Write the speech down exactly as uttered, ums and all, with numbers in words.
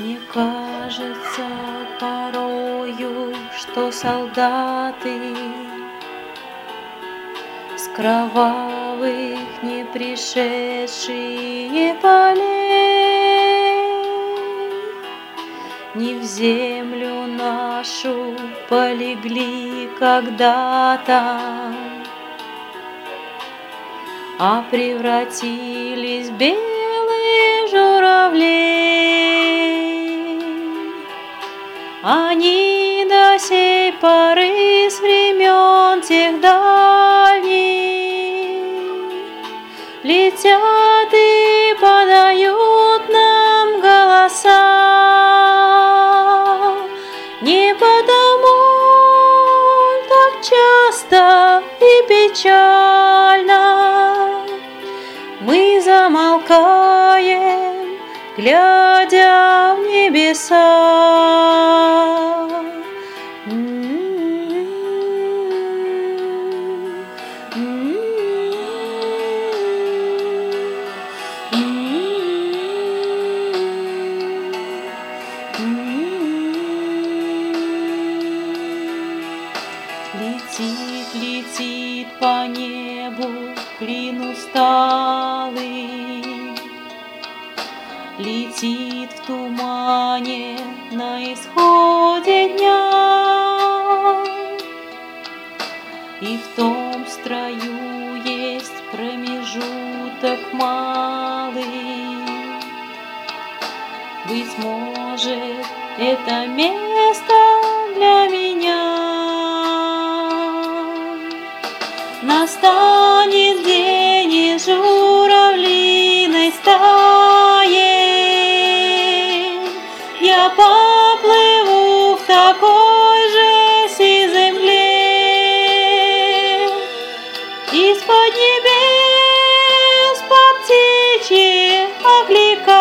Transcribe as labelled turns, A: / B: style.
A: Мне кажется порою, что солдаты с кровавых не пришедшие полей не в землю нашу полегли когда-то, а превратились в белые журавли. Они до сей поры с времен тех дальних летят и подают нам голоса. Не потому так часто и печально мы замолкаем, глядя в небеса. Летит, летит по небу клин усталый, летит в тумане на исходе дня, и в том строю есть промежуток малый. Быть может, это место для меня. Настанет день из журавлиной стаи, я поплыву в такой же синей земле. Из-под небес по птичьи окликаю.